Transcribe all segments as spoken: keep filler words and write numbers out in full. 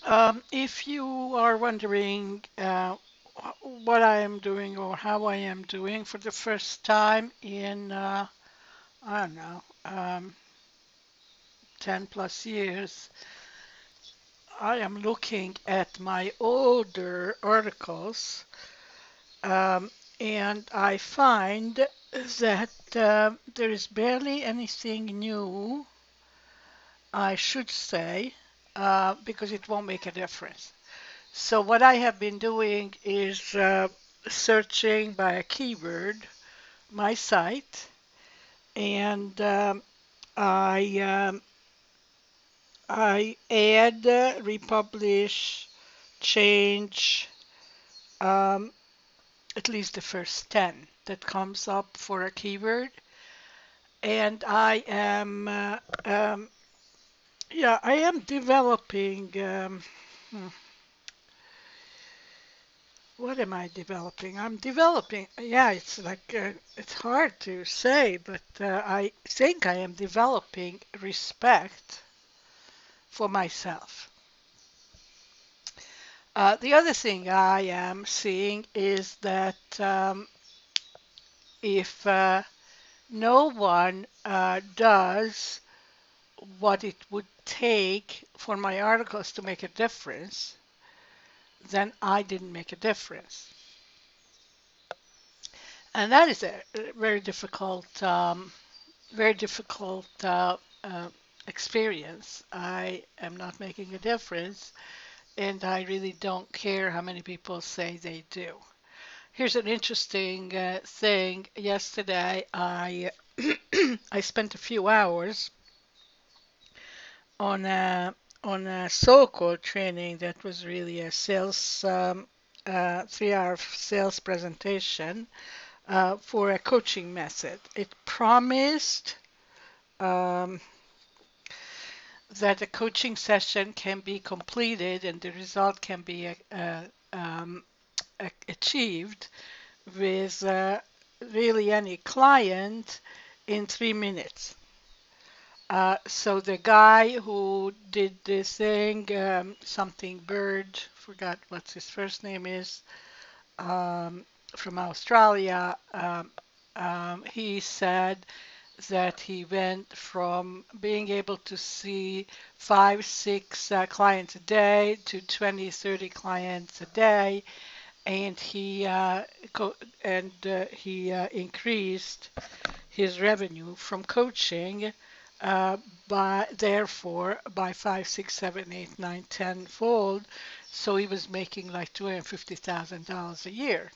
Um, if you are wondering uh, wh- what I am doing or how I am doing for the first time in, uh, I don't know, um, ten plus years, I am looking at my older articles, um, and I find that uh, there is barely anything new, I should say, uh, because it won't make a difference. So what I have been doing is uh, searching by a keyword my site, and um, I um, I add, uh, republish, change um, at least the first ten that comes up for a keyword, and I am uh, um, yeah I am developing. Um, hmm, What am I developing? I'm developing, yeah, it's like, uh, it's hard to say, but uh, I think I am developing respect for myself. Uh, the other thing I am seeing is that um, if uh, no one uh, does what it would take for my articles to make a difference, then I didn't make a difference. And that is a very difficult um, very difficult uh, uh, experience. I am not making a difference, and I really don't care how many people say they do. Here's an interesting uh, thing. Yesterday, I I spent a few hours on a on a so-called training that was really a sales um, uh, three-hour sales presentation uh, for a coaching method. It promised um, that a coaching session can be completed and the result can be uh, um, achieved with uh, really any client in three minutes. Uh, so the guy who did this thing, um, something Bird, forgot what his first name is, um, from Australia, um, um, he said that he went from being able to see five, six uh, clients a day to twenty, thirty clients a day, and he uh, co- and uh, he uh, increased his revenue from coaching uh, by therefore by five, six, seven, eight, nine, ten fold. So he was making like two hundred fifty thousand dollars a year.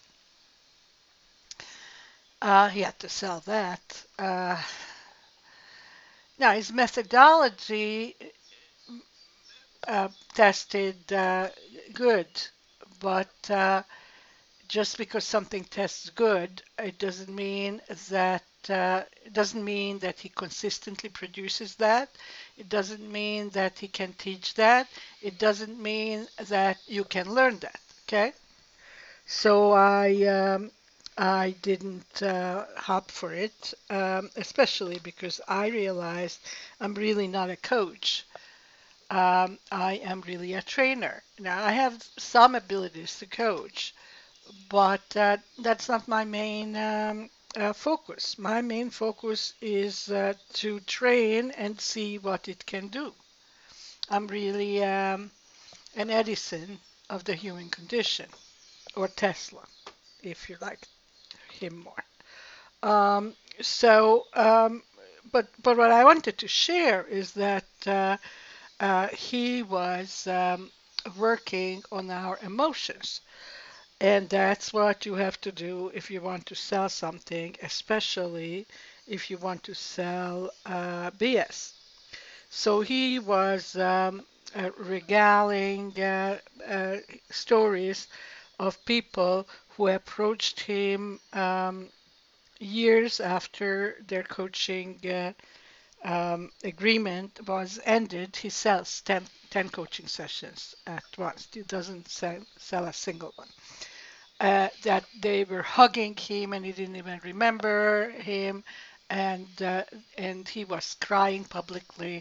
Uh, he had to sell that. Uh, now his methodology uh, tested uh, good, but uh, just because something tests good, it doesn't mean that uh, it doesn't mean that he consistently produces that. It doesn't mean that he can teach that. It doesn't mean that you can learn that. Okay, so I um, I didn't uh, hop for it, um, especially because I realized I'm really not a coach. Um, I am really a trainer. Now, I have some abilities to coach, but uh, that's not my main um, uh, focus. My main focus is uh, to train and see what it can do. I'm really um, an Edison of the human condition, or Tesla, if you like him more. Um, so, um, but but what I wanted to share is that uh, uh, he was um, working on our emotions. And that's what you have to do if you want to sell something, especially if you want to sell uh, B S. So he was um, uh, regaling uh, uh, stories of people who approached him um, years after their coaching uh, um, agreement was ended. He sells ten, ten coaching sessions at once. He doesn't sell, sell a single one. Uh, that they were hugging him and he didn't even remember him, and uh, and he was crying publicly.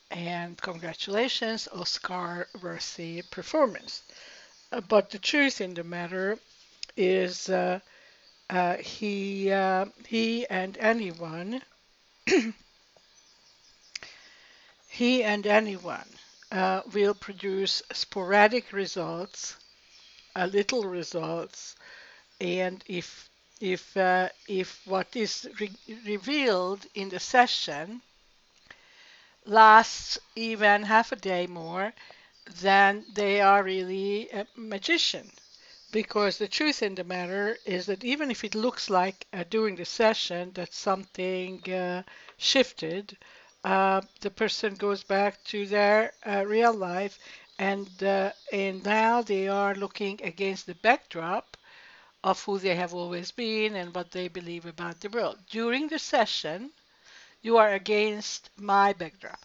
And congratulations, Oscar-worthy performance. Uh, but the truth in the matter is uh, uh, he, uh, he and anyone, he and anyone uh, will produce sporadic results, uh, little results, and if if uh, if what is re- revealed in the session lasts even half a day more, then they are really a magician. Because the truth in the matter is that even if it looks like uh, during the session that something uh, shifted, uh, the person goes back to their uh, real life, and uh, and now they are looking against the backdrop of who they have always been and what they believe about the world. During the session, you are against my backdrop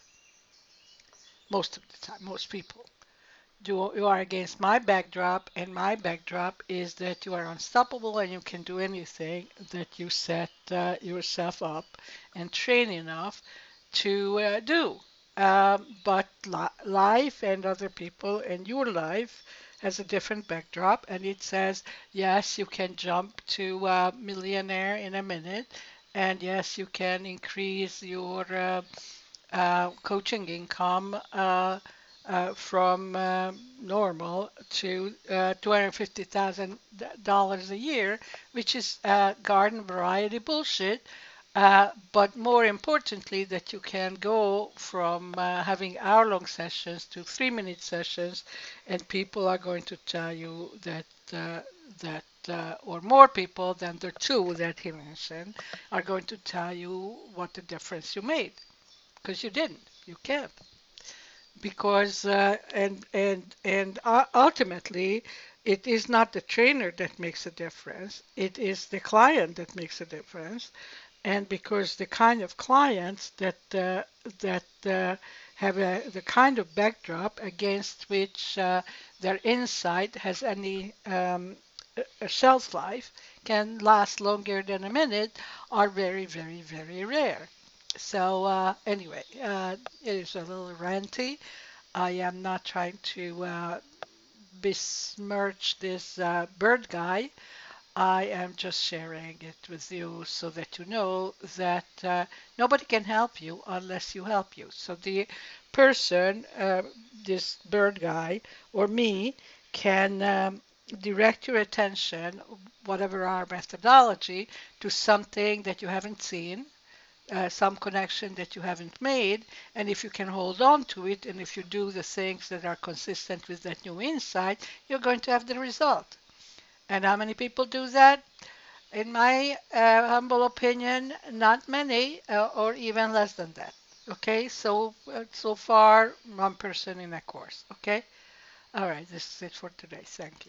most of the time, most people. You, you are against my backdrop, and my backdrop is that you are unstoppable and you can do anything that you set uh, yourself up and train enough to uh, do. Um, but li- life and other people and your life has a different backdrop, and it says, yes, you can jump to uh, millionaire in a minute, and yes, you can increase your uh, uh, coaching income uh, uh, from uh, normal to uh, two hundred fifty thousand dollars a year, which is uh, garden variety bullshit. Uh, but more importantly, that you can go from uh, having hour-long sessions to three-minute sessions, and people are going to tell you that uh, that uh, or more people than the two that he mentioned are going to tell you what the difference you made because you didn't. You can't because uh, and and and uh, ultimately, it is not the trainer that makes a difference. It is the client that makes a difference, and because the kind of clients that uh, that uh, have a, the kind of backdrop against which uh, their insight has any um, a shelf life can last longer than a minute are very, very, very rare. So uh, anyway, uh, it is a little ranty. I am not trying to uh, besmirch this uh, bird guy. I am just sharing it with you so that you know that uh, nobody can help you unless you help you. So the person, uh, this bird guy or me, can um, direct your attention, whatever our methodology, to something that you haven't seen, uh, some connection that you haven't made. And if you can hold on to it, and if you do the things that are consistent with that new insight, you're going to have the result. And how many people do that? In my uh, humble opinion, not many, uh, or even less than that. Okay, so uh, so far, one person in a course. Okay, all right, this is it for today. Thank you.